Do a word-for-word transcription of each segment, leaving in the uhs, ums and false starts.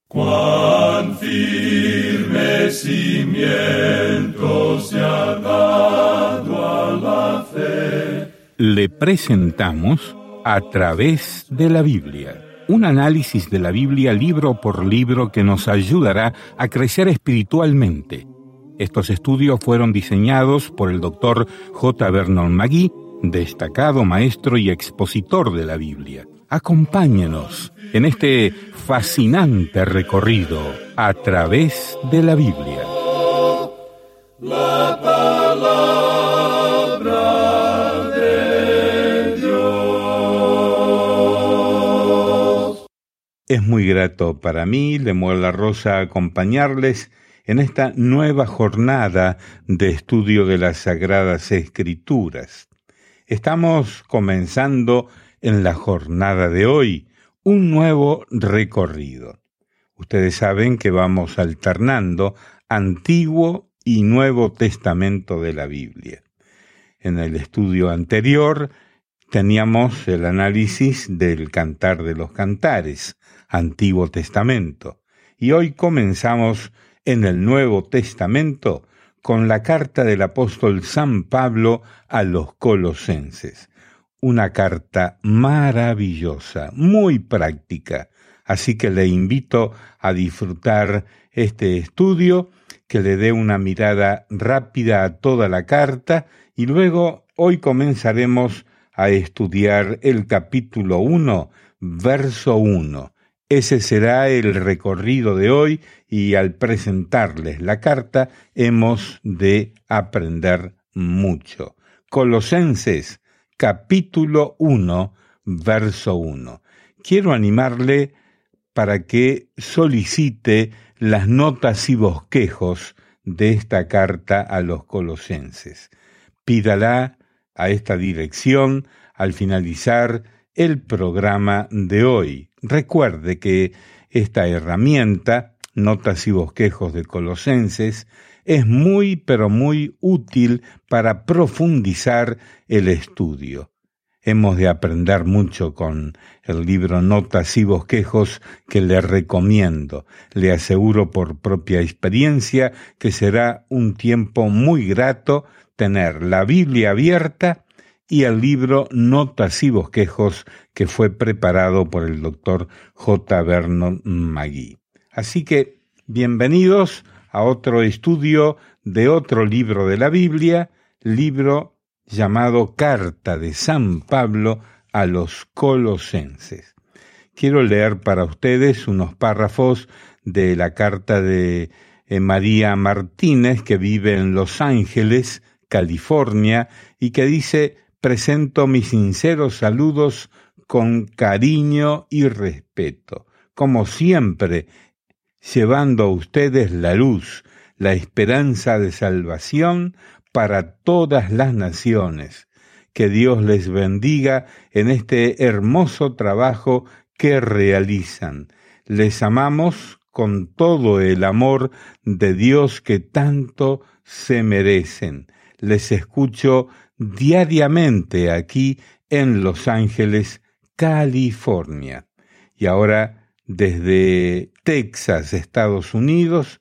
Cuán firme cimiento se ha dado a la fe. Le presentamos A través de la Biblia, un análisis de la Biblia libro por libro que nos ayudará a crecer espiritualmente. Estos estudios fueron diseñados por el doctor J. Vernon McGee, destacado maestro y expositor de la Biblia. Acompáñenos en este fascinante recorrido a través de la Biblia. La palabra de Dios. Es muy grato para mí, Lemuel La Rosa, acompañarles en esta nueva jornada de estudio de las Sagradas Escrituras. Estamos comenzando en la jornada de hoy un nuevo recorrido. Ustedes saben que vamos alternando Antiguo y Nuevo Testamento de la Biblia. En el estudio anterior teníamos el análisis del Cantar de los Cantares, Antiguo Testamento, y hoy comenzamos en el Nuevo Testamento con la carta del apóstol San Pablo a los Colosenses. Una carta maravillosa, muy práctica, así que le invito a disfrutar este estudio, que le dé una mirada rápida a toda la carta y luego hoy comenzaremos a estudiar el capítulo uno, verso uno. Ese será el recorrido de hoy y al presentarles la carta hemos de aprender mucho. Colosenses, capítulo uno, verso uno. Quiero animarle para que solicite las notas y bosquejos de esta carta a los colosenses. Pídala a esta dirección al finalizar el programa de hoy. Recuerde que esta herramienta, Notas y Bosquejos de Colosenses, es muy pero muy útil para profundizar el estudio. Hemos de aprender mucho con el libro Notas y Bosquejos que le recomiendo. Le aseguro por propia experiencia que será un tiempo muy grato tener la Biblia abierta y el libro Notas y Bosquejos que fue preparado por el doctor J. Vernon McGee. Así que, bienvenidos a otro estudio de otro libro de la Biblia, libro llamado Carta de San Pablo a los Colosenses. Quiero leer para ustedes unos párrafos de la carta de eh, María Martínez, que vive en Los Ángeles, California, y que dice: presento mis sinceros saludos con cariño y respeto, como siempre, llevando a ustedes la luz, la esperanza de salvación para todas las naciones. Que Dios les bendiga en este hermoso trabajo que realizan. Les amamos con todo el amor de Dios que tanto se merecen. Les escucho diariamente aquí en Los Ángeles, California. Y ahora, desde Texas, Estados Unidos,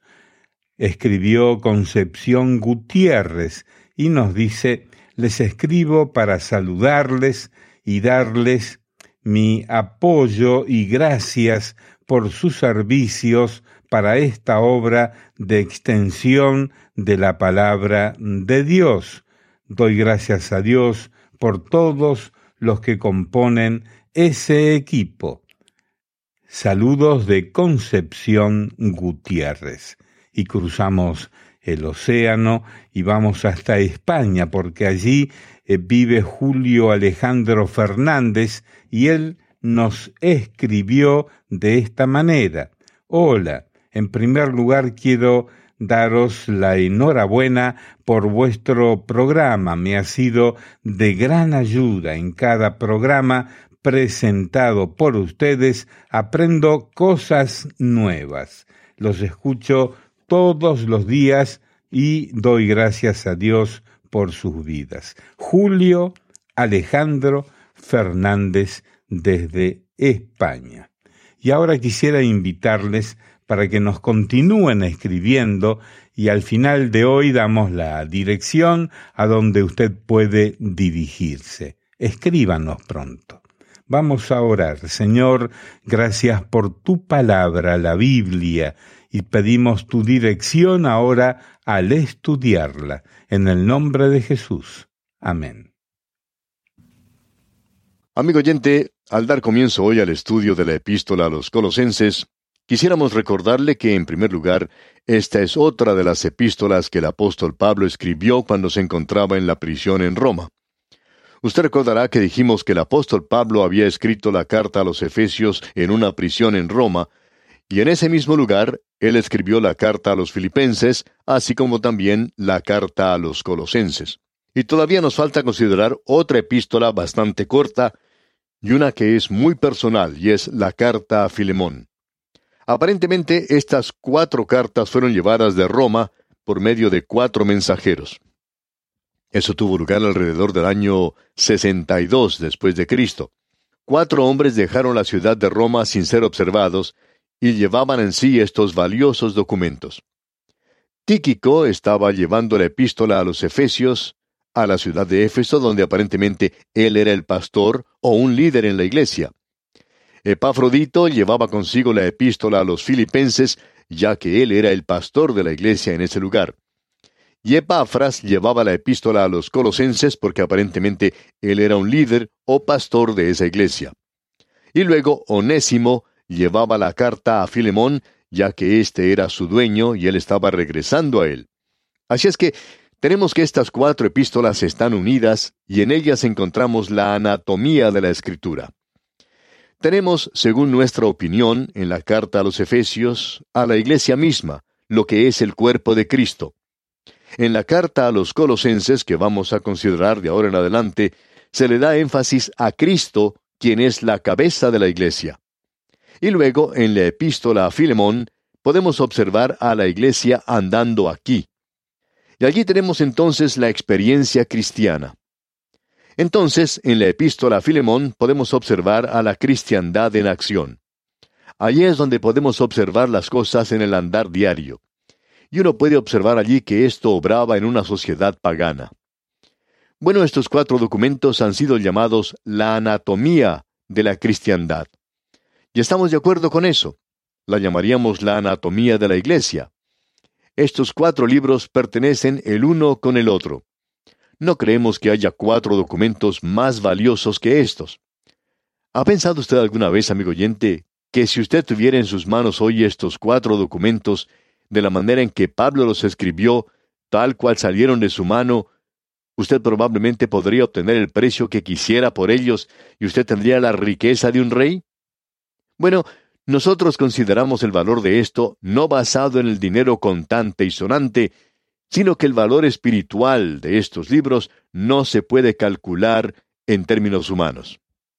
escribió Concepción Gutiérrez y nos dice: les escribo para saludarles y darles mi apoyo y gracias por sus servicios para esta obra de extensión de la palabra de Dios. Doy gracias a Dios por todos los que componen ese equipo. Saludos de Concepción Gutiérrez. Y cruzamos el océano y vamos hasta España, porque allí eh, vive Julio Alejandro Fernández y él nos escribió de esta manera: hola, en primer lugar quiero daros la enhorabuena por vuestro programa. Me ha sido de gran ayuda. En cada programa presentado por ustedes aprendo cosas nuevas. Los escucho todos los días y doy gracias a Dios por sus vidas. Julio Alejandro Fernández desde España. Y ahora quisiera invitarles para que nos continúen escribiendo y al final de hoy damos la dirección a donde usted puede dirigirse. Escríbanos pronto. Vamos a orar. Señor, gracias por tu palabra, la Biblia, y pedimos tu dirección ahora al estudiarla. En el nombre de Jesús. Amén. Amigo oyente, al dar comienzo hoy al estudio de la epístola a los Colosenses, quisiéramos recordarle que, en primer lugar, esta es otra de las epístolas que el apóstol Pablo escribió cuando se encontraba en la prisión en Roma. Usted recordará que dijimos que el apóstol Pablo había escrito la carta a los Efesios en una prisión en Roma, y en ese mismo lugar él escribió la carta a los Filipenses, así como también la carta a los Colosenses. Y todavía nos falta considerar otra epístola bastante corta, y una que es muy personal, y es la carta a Filemón. Aparentemente, estas cuatro cartas fueron llevadas de Roma por medio de cuatro mensajeros. Eso tuvo lugar alrededor del año sesenta y dos después de Cristo. Cuatro hombres dejaron la ciudad de Roma sin ser observados y llevaban en sí estos valiosos documentos. Tíquico estaba llevando la epístola a los Efesios, a la ciudad de Éfeso, donde aparentemente él era el pastor o un líder en la iglesia. Epafrodito llevaba consigo la epístola a los Filipenses, ya que él era el pastor de la iglesia en ese lugar. Y Epafras llevaba la epístola a los Colosenses porque aparentemente él era un líder o pastor de esa iglesia. Y luego Onésimo llevaba la carta a Filemón, ya que éste era su dueño y él estaba regresando a él. Así es que tenemos que estas cuatro epístolas están unidas y en ellas encontramos la anatomía de la Escritura. Tenemos, según nuestra opinión, en la carta a los Efesios, a la iglesia misma, lo que es el cuerpo de Cristo. En la carta a los Colosenses, que vamos a considerar de ahora en adelante, se le da énfasis a Cristo, quien es la cabeza de la iglesia. Y luego, en la epístola a Filemón, podemos observar a la iglesia andando aquí. Y allí tenemos entonces la experiencia cristiana. Entonces, en la epístola a Filemón podemos observar a la cristiandad en acción. Allí es donde podemos observar las cosas en el andar diario. Y uno puede observar allí que esto obraba en una sociedad pagana. Bueno, estos cuatro documentos han sido llamados la anatomía de la cristiandad. Y estamos de acuerdo con eso. La llamaríamos la anatomía de la iglesia. Estos cuatro libros pertenecen el uno con el otro. No creemos que haya cuatro documentos más valiosos que estos. ¿Ha pensado usted alguna vez, amigo oyente, que si usted tuviera en sus manos hoy estos cuatro documentos, de la manera en que Pablo los escribió, tal cual salieron de su mano, usted probablemente podría obtener el precio que quisiera por ellos y usted tendría la riqueza de un rey? Bueno, nosotros consideramos el valor de esto no basado en el dinero contante y sonante, sino que el valor espiritual de estos libros no se puede calcular en términos humanos.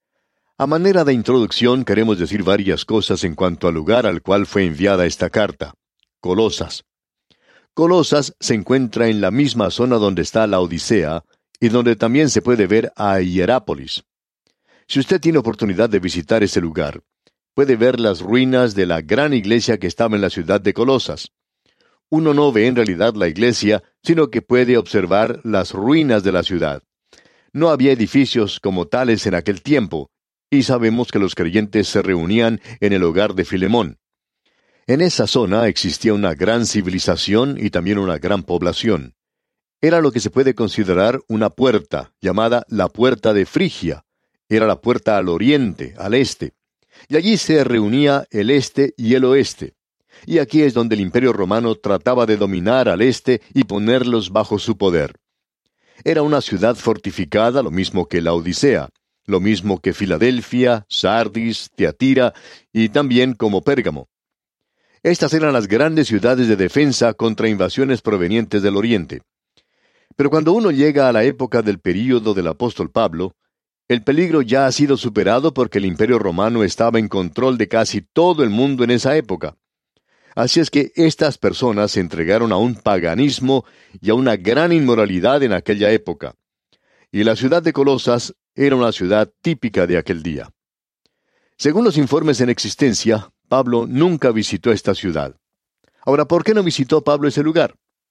A manera de introducción queremos decir varias cosas en cuanto al lugar al cual fue enviada esta carta, Colosas. Colosas se encuentra en la misma zona donde está la Odisea y donde también se puede ver a Hierápolis. Si usted tiene oportunidad de visitar ese lugar, puede ver las ruinas de la gran iglesia que estaba en la ciudad de Colosas. Uno no ve en realidad la iglesia, sino que puede observar las ruinas de la ciudad. No había edificios como tales en aquel tiempo, y sabemos que los creyentes se reunían en el hogar de Filemón. En esa zona existía una gran civilización y también una gran población. Era lo que se puede considerar una puerta, llamada la Puerta de Frigia. Era la puerta al oriente, al este. Y allí se reunía el este y el oeste. Y aquí es donde el Imperio Romano trataba de dominar al este y ponerlos bajo su poder. Era una ciudad fortificada, lo mismo que la Odisea, lo mismo que Filadelfia, Sardis, Tiatira y también como Pérgamo. Estas eran las grandes ciudades de defensa contra invasiones provenientes del oriente. Pero cuando uno llega a la época del período del apóstol Pablo, el peligro ya ha sido superado porque el Imperio Romano estaba en control de casi todo el mundo en esa época. Así es que estas personas se entregaron a un paganismo y a una gran inmoralidad en aquella época. Y la ciudad de Colosas era una ciudad típica de aquel día. Según los informes en existencia, Pablo nunca visitó esta ciudad. Ahora, ¿por qué no visitó Pablo ese lugar?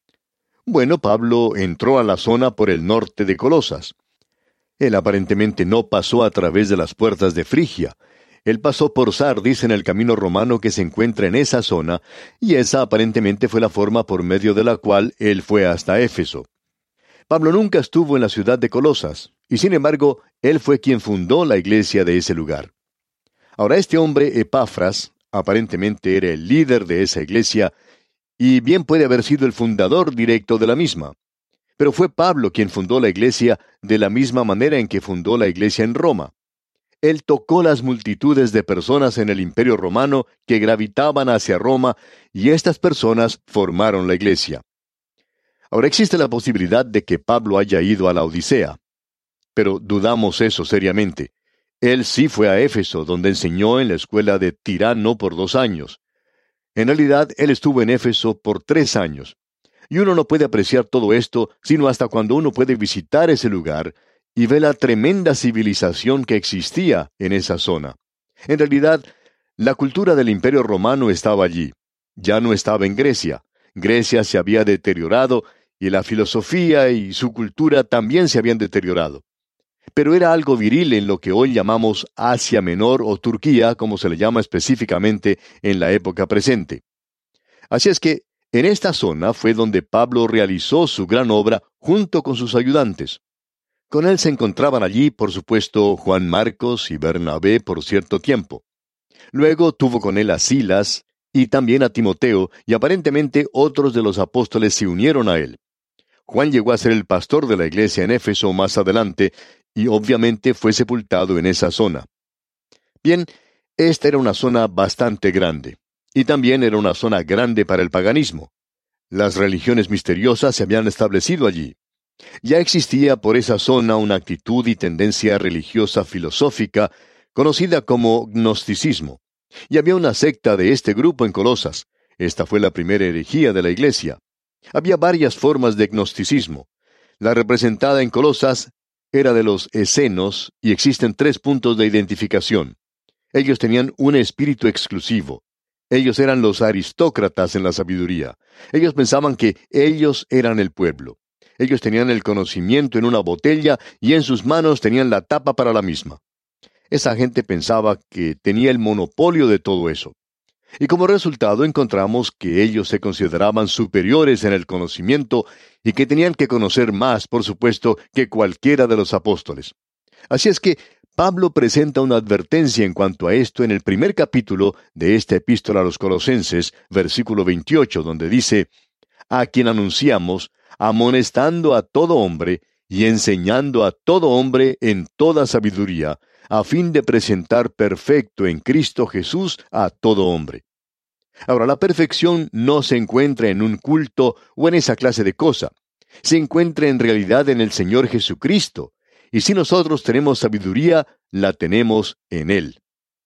Bueno, Pablo entró a la zona por el norte de Colosas. Él aparentemente no pasó a través de las puertas de Frigia. Él pasó por Sardis en el camino romano que se encuentra en esa zona, y esa aparentemente fue la forma por medio de la cual él fue hasta Éfeso. Pablo nunca estuvo en la ciudad de Colosas, y sin embargo, él fue quien fundó la iglesia de ese lugar. Ahora, este hombre, Epafras, aparentemente era el líder de esa iglesia, y bien puede haber sido el fundador directo de la misma. Pero fue Pablo quien fundó la iglesia de la misma manera en que fundó la iglesia en Roma. Él tocó las multitudes de personas en el Imperio Romano que gravitaban hacia Roma, y estas personas formaron la iglesia. Ahora existe la posibilidad de que Pablo haya ido a la Odisea, pero dudamos eso seriamente. Él sí fue a Éfeso, donde enseñó en la escuela de Tirano por dos años. En realidad, él estuvo en Éfeso por tres años. Y uno no puede apreciar todo esto sino hasta cuando uno puede visitar ese lugar y ve la tremenda civilización que existía en esa zona. En realidad, la cultura del Imperio Romano estaba allí. Ya no estaba en Grecia. Grecia se había deteriorado y la filosofía y su cultura también se habían deteriorado. Pero era algo viril en lo que hoy llamamos Asia Menor o Turquía, como se le llama específicamente en la época presente. Así es que, en esta zona fue donde Pablo realizó su gran obra junto con sus ayudantes. Con él se encontraban allí, por supuesto, Juan Marcos y Bernabé por cierto tiempo. Luego tuvo con él a Silas y también a Timoteo, y aparentemente otros de los apóstoles se unieron a él. Juan llegó a ser el pastor de la iglesia en Éfeso más adelante, y obviamente fue sepultado en esa zona. Bien, esta era una zona bastante grande, y también era una zona grande para el paganismo. Las religiones misteriosas se habían establecido allí. Ya existía por esa zona una actitud y tendencia religiosa filosófica conocida como gnosticismo, y había una secta de este grupo en Colosas. Esta fue la primera herejía de la iglesia. Había varias formas de gnosticismo. La representada en Colosas era de los esenos, y existen tres puntos de identificación. Ellos tenían un espíritu exclusivo. Ellos eran los aristócratas en la sabiduría. Ellos pensaban que ellos eran el pueblo. Ellos tenían el conocimiento en una botella y en sus manos tenían la tapa para la misma. Esa gente pensaba que tenía el monopolio de todo eso. Y como resultado encontramos que ellos se consideraban superiores en el conocimiento y que tenían que conocer más, por supuesto, que cualquiera de los apóstoles. Así es que Pablo presenta una advertencia en cuanto a esto en el primer capítulo de esta epístola a los Colosenses, versículo veintiocho, donde dice: a quien anunciamos, amonestando a todo hombre y enseñando a todo hombre en toda sabiduría, a fin de presentar perfecto en Cristo Jesús a todo hombre. Ahora, la perfección no se encuentra en un culto o en esa clase de cosa. Se encuentra en realidad en el Señor Jesucristo. Y si nosotros tenemos sabiduría, la tenemos en Él.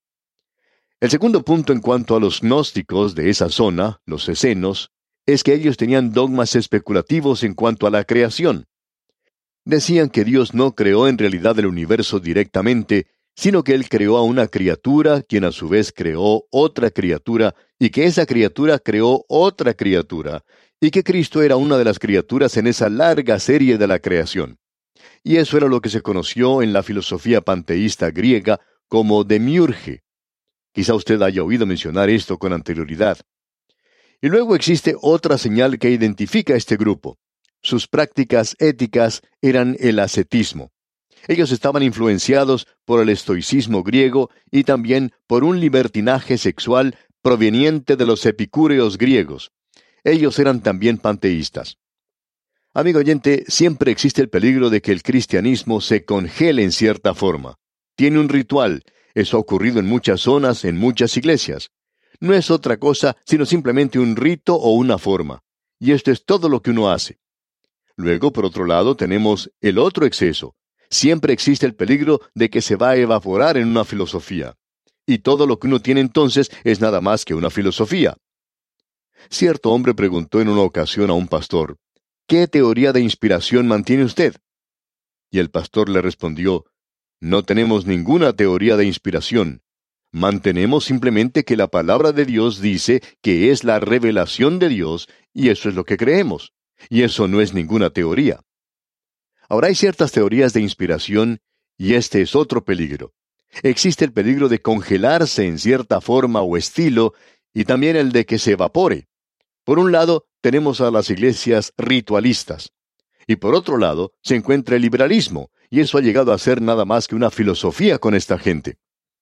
El segundo punto en cuanto a los gnósticos de esa zona, los esenos, es que ellos tenían dogmas especulativos en cuanto a la creación. Decían que Dios no creó en realidad el universo directamente, sino que Él creó a una criatura, quien a su vez creó otra criatura, y que esa criatura creó otra criatura, y que Cristo era una de las criaturas en esa larga serie de la creación. Y eso era lo que se conoció en la filosofía panteísta griega como demiurge. Quizá usted haya oído mencionar esto con anterioridad. Y luego existe otra señal que identifica a este grupo. Sus prácticas éticas eran el ascetismo. Ellos estaban influenciados por el estoicismo griego y también por un libertinaje sexual proveniente de los epicúreos griegos. Ellos eran también panteístas. Amigo oyente, siempre existe el peligro de que el cristianismo se congele en cierta forma. Tiene un ritual. Eso ha ocurrido en muchas zonas, en muchas iglesias. No es otra cosa sino simplemente un rito o una forma. Y esto es todo lo que uno hace. Luego, por otro lado, tenemos el otro exceso. Siempre existe el peligro de que se va a evaporar en una filosofía. Y todo lo que uno tiene entonces es nada más que una filosofía. Cierto hombre preguntó en una ocasión a un pastor: ¿qué teoría de inspiración mantiene usted? Y el pastor le respondió: no tenemos ninguna teoría de inspiración. Mantenemos simplemente que la palabra de Dios dice que es la revelación de Dios, y eso es lo que creemos. Y eso no es ninguna teoría. Ahora hay ciertas teorías de inspiración, y este es otro peligro. Existe el peligro de congelarse en cierta forma o estilo, y también el de que se evapore. Por un lado, tenemos a las iglesias ritualistas. Y por otro lado, se encuentra el liberalismo, y eso ha llegado a ser nada más que una filosofía con esta gente.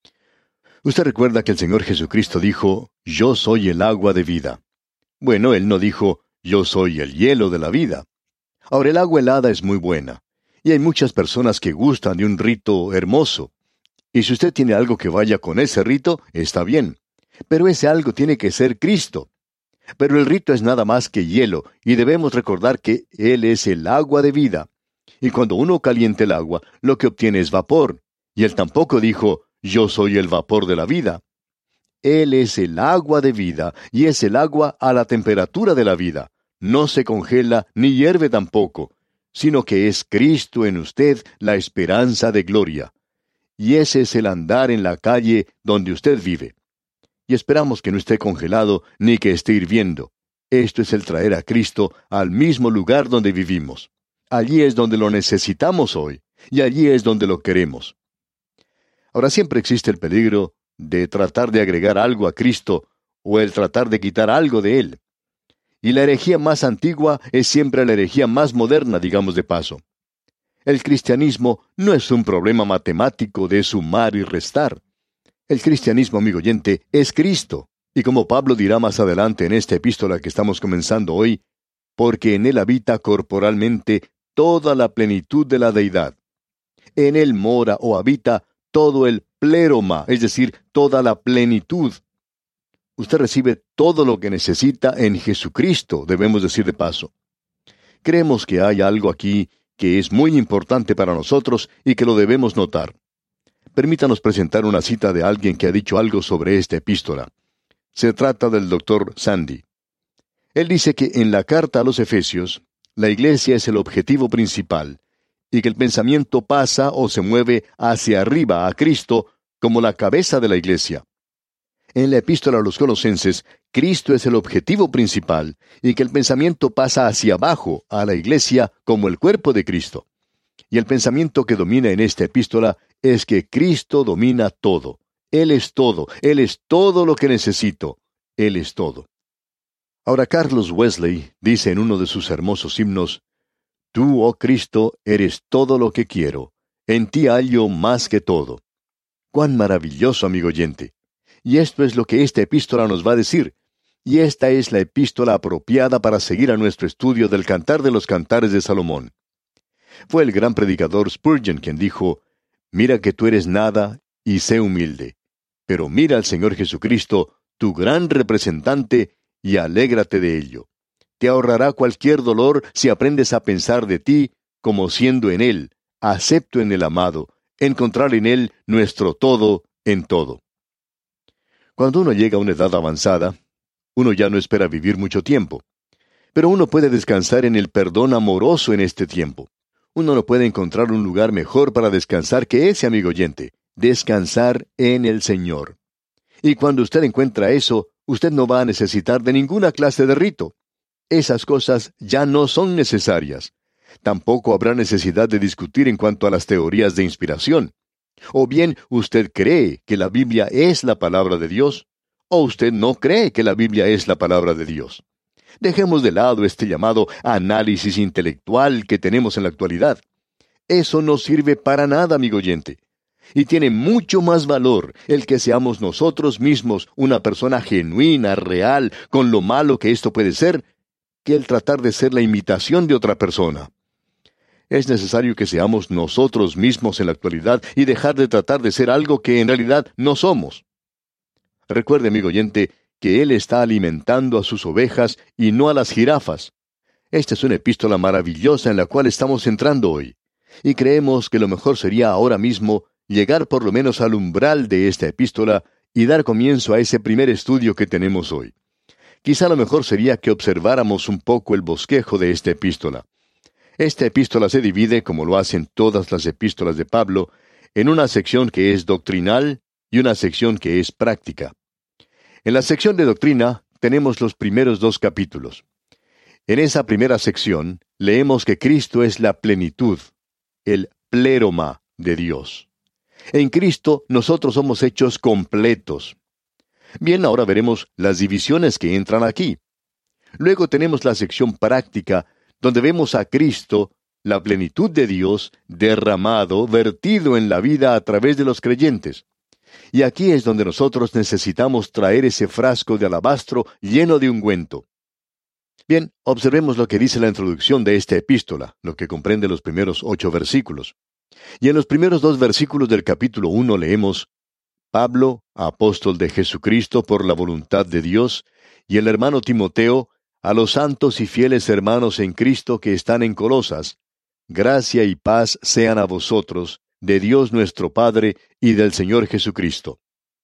Usted recuerda que el Señor Jesucristo dijo, «Yo soy el agua de vida». Bueno, Él no dijo, «Yo soy el hielo de la vida». Ahora, el agua helada es muy buena, y hay muchas personas que gustan de un rito hermoso. Y si usted tiene algo que vaya con ese rito, está bien. Pero ese algo tiene que ser Cristo. Pero el rito es nada más que hielo, y debemos recordar que Él es el agua de vida. Y cuando uno calienta el agua, lo que obtiene es vapor. Y Él tampoco dijo, «Yo soy el vapor de la vida». Él es el agua de vida, y es el agua a la temperatura de la vida. No se congela, ni hierve tampoco, sino que es Cristo en usted la esperanza de gloria. Y ese es el andar en la calle donde usted vive. Y esperamos que no esté congelado, ni que esté hirviendo. Esto es el traer a Cristo al mismo lugar donde vivimos. Allí es donde lo necesitamos hoy, y allí es donde lo queremos. Ahora, siempre existe el peligro de tratar de agregar algo a Cristo, o el tratar de quitar algo de Él. Y la herejía más antigua es siempre la herejía más moderna, digamos de paso. El cristianismo no es un problema matemático de sumar y restar. El cristianismo, amigo oyente, es Cristo. Y como Pablo dirá más adelante en esta epístola que estamos comenzando hoy, porque en Él habita corporalmente toda la plenitud de la deidad. En Él mora o habita todo el pléroma, es decir, toda la plenitud. Usted recibe todo lo que necesita en Jesucristo, debemos decir de paso. Creemos que hay algo aquí que es muy importante para nosotros y que lo debemos notar. Permítanos presentar una cita de alguien que ha dicho algo sobre esta epístola. Se trata del doctor Sandy. Él dice que en la carta a los Efesios, la iglesia es el objetivo principal, y que el pensamiento pasa o se mueve hacia arriba a Cristo como la cabeza de la iglesia. En la epístola a los Colosenses, Cristo es el objetivo principal, y que el pensamiento pasa hacia abajo a la iglesia como el cuerpo de Cristo. Y el pensamiento que domina en esta epístola es que Cristo domina todo. Él es todo. Él es todo lo que necesito. Él es todo. Ahora, Carlos Wesley dice en uno de sus hermosos himnos, «Tú, oh Cristo, eres todo lo que quiero. En ti hallo más que todo». ¡Cuán maravilloso, amigo oyente! Y esto es lo que esta epístola nos va a decir. Y esta es la epístola apropiada para seguir a nuestro estudio del Cantar de los Cantares de Salomón. Fue el gran predicador Spurgeon quien dijo, «Mira que tú eres nada y sé humilde. Pero mira al Señor Jesucristo, tu gran representante, y alégrate de ello. Te ahorrará cualquier dolor si aprendes a pensar de ti como siendo en Él, acepto en el amado, encontrar en Él nuestro todo en todo». Cuando uno llega a una edad avanzada, uno ya no espera vivir mucho tiempo. Pero uno puede descansar en el perdón amoroso en este tiempo. Uno no puede encontrar un lugar mejor para descansar que ese, amigo oyente, descansar en el Señor. Y cuando usted encuentra eso, usted no va a necesitar de ninguna clase de rito. Esas cosas ya no son necesarias. Tampoco habrá necesidad de discutir en cuanto a las teorías de inspiración. O bien usted cree que la Biblia es la palabra de Dios, o usted no cree que la Biblia es la palabra de Dios. Dejemos de lado este llamado análisis intelectual que tenemos en la actualidad. Eso no sirve para nada, amigo oyente. Y tiene mucho más valor el que seamos nosotros mismos una persona genuina, real, con lo malo que esto puede ser, que el tratar de ser la imitación de otra persona. Es necesario que seamos nosotros mismos en la actualidad y dejar de tratar de ser algo que en realidad no somos. Recuerde, amigo oyente, que Él está alimentando a sus ovejas y no a las jirafas. Esta es una epístola maravillosa en la cual estamos entrando hoy. Y creemos que lo mejor sería ahora mismo llegar por lo menos al umbral de esta epístola y dar comienzo a ese primer estudio que tenemos hoy. Quizá lo mejor sería que observáramos un poco el bosquejo de esta epístola. Esta epístola se divide, como lo hacen todas las epístolas de Pablo, en una sección que es doctrinal, y una sección que es práctica. En la sección de doctrina tenemos los primeros dos capítulos. En esa primera sección leemos que Cristo es la plenitud, el pléroma de Dios. En Cristo nosotros somos hechos completos. Bien, ahora veremos las divisiones que entran aquí. Luego tenemos la sección práctica, donde vemos a Cristo, la plenitud de Dios, derramado, vertido en la vida a través de los creyentes. Y aquí es donde nosotros necesitamos traer ese frasco de alabastro lleno de ungüento. Bien, observemos lo que dice la introducción de esta epístola, lo que comprende los primeros ocho versículos. Y en los primeros dos versículos del capítulo uno leemos: Pablo, apóstol de Jesucristo por la voluntad de Dios, y el hermano Timoteo, a los santos y fieles hermanos en Cristo que están en Colosas, gracia y paz sean a vosotros, de Dios nuestro Padre y del Señor Jesucristo.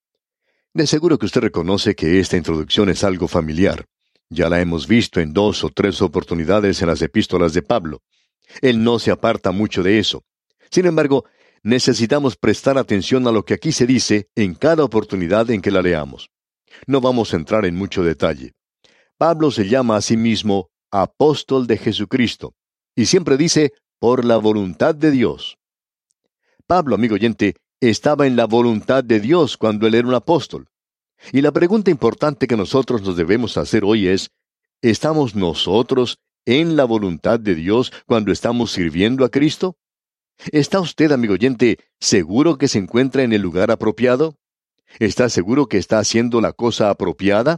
De seguro que usted reconoce que esta introducción es algo familiar. Ya la hemos visto en dos o tres oportunidades en las epístolas de Pablo. Él no se aparta mucho de eso. Sin embargo, necesitamos prestar atención a lo que aquí se dice en cada oportunidad en que la leamos. No vamos a entrar en mucho detalle. Pablo se llama a sí mismo apóstol de Jesucristo, y siempre dice, por la voluntad de Dios. Pablo, amigo oyente, estaba en la voluntad de Dios cuando él era un apóstol. Y la pregunta importante que nosotros nos debemos hacer hoy es, ¿estamos nosotros en la voluntad de Dios cuando estamos sirviendo a Cristo? ¿Está usted, amigo oyente, seguro que se encuentra en el lugar apropiado? ¿Está seguro que está haciendo la cosa apropiada?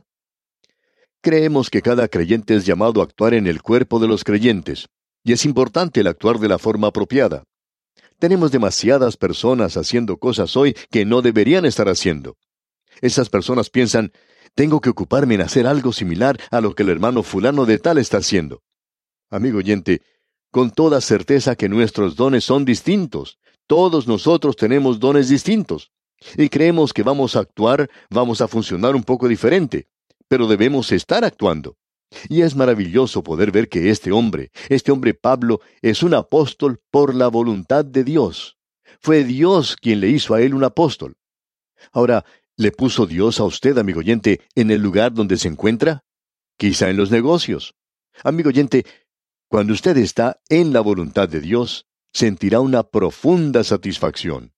Creemos que cada creyente es llamado a actuar en el cuerpo de los creyentes, y es importante el actuar de la forma apropiada. Tenemos demasiadas personas haciendo cosas hoy que no deberían estar haciendo. Esas personas piensan, tengo que ocuparme en hacer algo similar a lo que el hermano fulano de tal está haciendo. Amigo oyente, con toda certeza que nuestros dones son distintos. Todos nosotros tenemos dones distintos. Y creemos que vamos a actuar, vamos a funcionar un poco diferente. Pero debemos estar actuando. Y es maravilloso poder ver que este hombre, este hombre Pablo, es un apóstol por la voluntad de Dios. Fue Dios quien le hizo a él un apóstol. Ahora, ¿le puso Dios a usted, amigo oyente, en el lugar donde se encuentra? Quizá en los negocios. Amigo oyente, cuando usted está en la voluntad de Dios, sentirá una profunda satisfacción.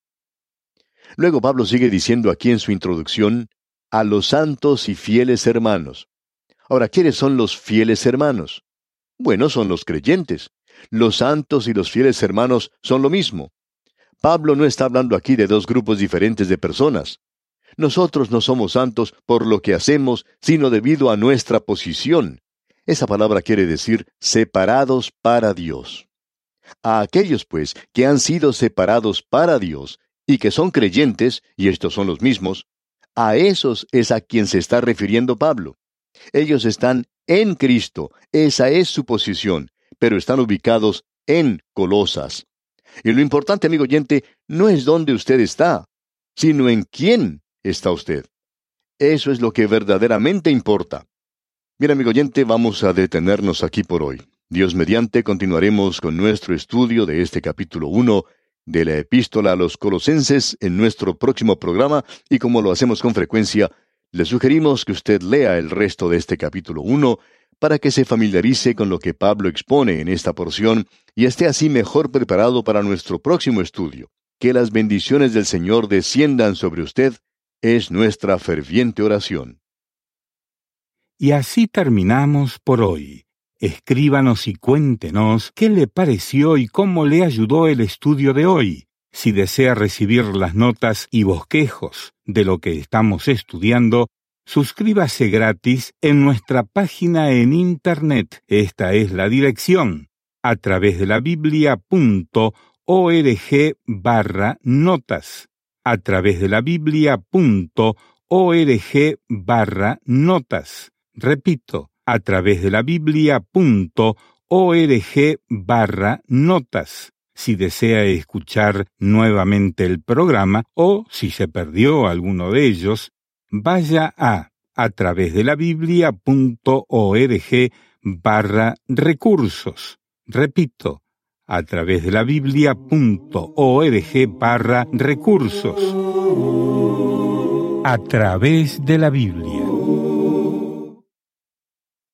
Luego Pablo sigue diciendo aquí en su introducción, a los santos y fieles hermanos. Ahora, ¿quiénes son los fieles hermanos? Bueno, son los creyentes. Los santos y los fieles hermanos son lo mismo. Pablo no está hablando aquí de dos grupos diferentes de personas. Nosotros no somos santos por lo que hacemos, sino debido a nuestra posición. Esa palabra quiere decir separados para Dios. A aquellos, pues, que han sido separados para Dios y que son creyentes, y estos son los mismos, a esos es a quien se está refiriendo Pablo. Ellos están en Cristo, esa es su posición, pero están ubicados en Colosas. Y lo importante, amigo oyente, no es dónde usted está, sino en quién está usted. Eso es lo que verdaderamente importa. Bien, amigo oyente, vamos a detenernos aquí por hoy. Dios mediante, continuaremos con nuestro estudio de este capítulo uno de la Epístola a los Colosenses en nuestro próximo programa, y como lo hacemos con frecuencia, le sugerimos que usted lea el resto de este capítulo uno para que se familiarice con lo que Pablo expone en esta porción y esté así mejor preparado para nuestro próximo estudio. Que las bendiciones del Señor desciendan sobre usted es nuestra ferviente oración. Y así terminamos por hoy. Escríbanos y cuéntenos qué le pareció y cómo le ayudó el estudio de hoy. Si desea recibir las notas y bosquejos de lo que estamos estudiando, suscríbase gratis en nuestra página en Internet. Esta es la dirección, a través de la biblia punto org barra notas. A través de la biblia punto org barra notas. Repito, a través de la biblia punto org barra notas. Si desea escuchar nuevamente el programa o si se perdió alguno de ellos, vaya a a través de la biblia punto org barra recursos. Repito, a través de la biblia punto org barra recursos. A través de la Biblia.